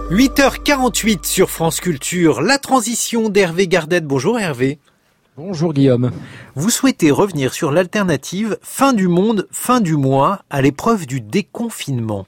8h48 sur France Culture, la transition d'Hervé Gardette. Bonjour Hervé. Bonjour Guillaume. Vous souhaitez revenir sur l'alternative fin du monde, fin du mois à l'épreuve du déconfinement.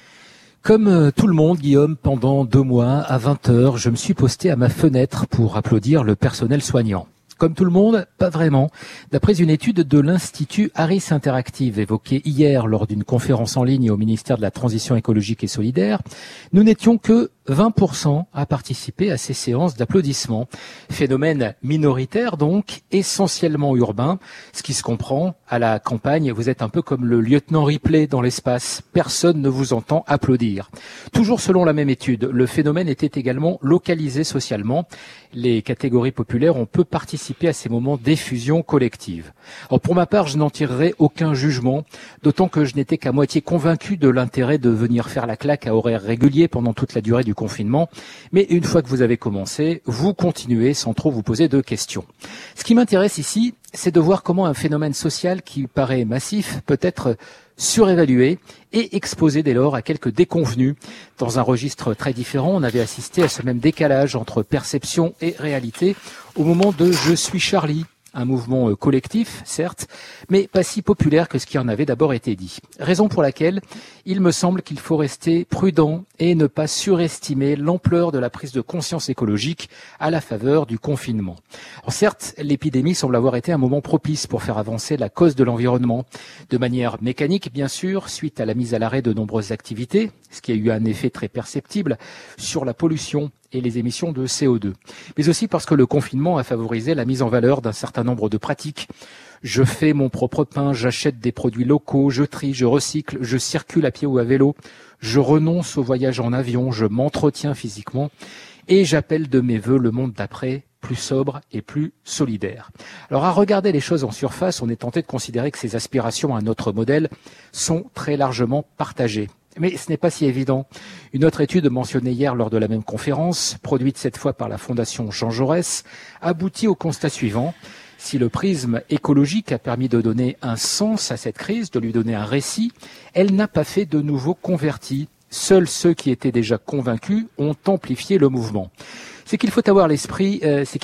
Comme tout le monde, Guillaume, pendant 2 mois, à 20h, je me suis posté à ma fenêtre pour applaudir le personnel soignant. Comme tout le monde, pas vraiment. D'après une étude de l'Institut Harris Interactive évoquée hier lors d'une conférence en ligne au ministère de la Transition écologique et solidaire, nous n'étions que 20% à participer à ces séances d'applaudissements. Phénomène minoritaire donc, essentiellement urbain, ce qui se comprend. À la campagne, vous êtes un peu comme le lieutenant Ripley dans l'espace. Personne ne vous entend applaudir. Toujours selon la même étude, le phénomène était également localisé socialement. Les catégories populaires ont peu participé à ces moments d'effusion collective. Alors pour ma part, je n'en tirerai aucun jugement, d'autant que je n'étais qu'à moitié convaincu de l'intérêt de venir faire la claque à horaires réguliers pendant toute la durée du confinement. Mais une fois que vous avez commencé, vous continuez sans trop vous poser de questions. Ce qui m'intéresse ici, c'est de voir comment un phénomène social qui paraît massif peut être surévalué et exposé dès lors à quelques déconvenus. Dans un registre très différent, on avait assisté à ce même décalage entre perception et réalité au moment de Je suis Charlie. Un mouvement collectif, certes, mais pas si populaire que ce qui en avait d'abord été dit. Raison pour laquelle il me semble qu'il faut rester prudent et ne pas surestimer l'ampleur de la prise de conscience écologique à la faveur du confinement. Alors certes, l'épidémie semble avoir été un moment propice pour faire avancer la cause de l'environnement, de manière mécanique bien sûr, suite à la mise à l'arrêt de nombreuses activités, ce qui a eu un effet très perceptible sur la pollution et les émissions de CO2. Mais aussi parce que le confinement a favorisé la mise en valeur d'un certain nombre de pratiques. Je fais mon propre pain, j'achète des produits locaux, je trie, je recycle, je circule à pied ou à vélo, je renonce au voyage en avion, je m'entretiens physiquement et j'appelle de mes vœux le monde d'après plus sobre et plus solidaire. Alors à regarder les choses en surface, on est tenté de considérer que ces aspirations à notre modèle sont très largement partagées. Mais ce n'est pas si évident. Une autre étude mentionnée hier lors de la même conférence, produite cette fois par la Fondation Jean Jaurès, aboutit au constat suivant. Si le prisme écologique a permis de donner un sens à cette crise, de lui donner un récit, elle n'a pas fait de nouveaux convertis. Seuls ceux qui étaient déjà convaincus ont amplifié le mouvement. C'est qu'il faut avoir l'esprit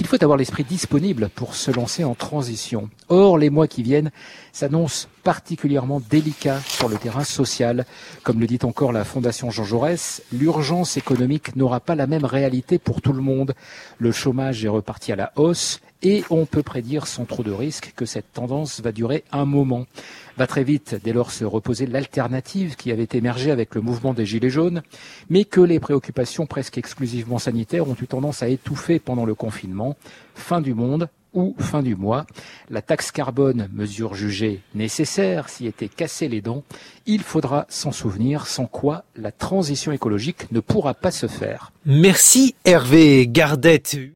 disponible pour se lancer en transition. Or, les mois qui viennent s'annoncent particulièrement délicats sur le terrain social. Comme le dit encore la Fondation Jean Jaurès, l'urgence économique n'aura pas la même réalité pour tout le monde. Le chômage est reparti à la hausse et on peut prédire sans trop de risque que cette tendance va durer un moment. Va très vite dès lors se reposer l'alternative qui avait émergé avec le mouvement des Gilets jaunes, mais que les préoccupations presque exclusivement sanitaires ont eu tendance à étouffer pendant le confinement. Fin du monde ou fin du mois. La taxe carbone, mesure jugée nécessaire, s'y était cassé les dents. Il faudra s'en souvenir, sans quoi la transition écologique ne pourra pas se faire. Merci Hervé Gardette.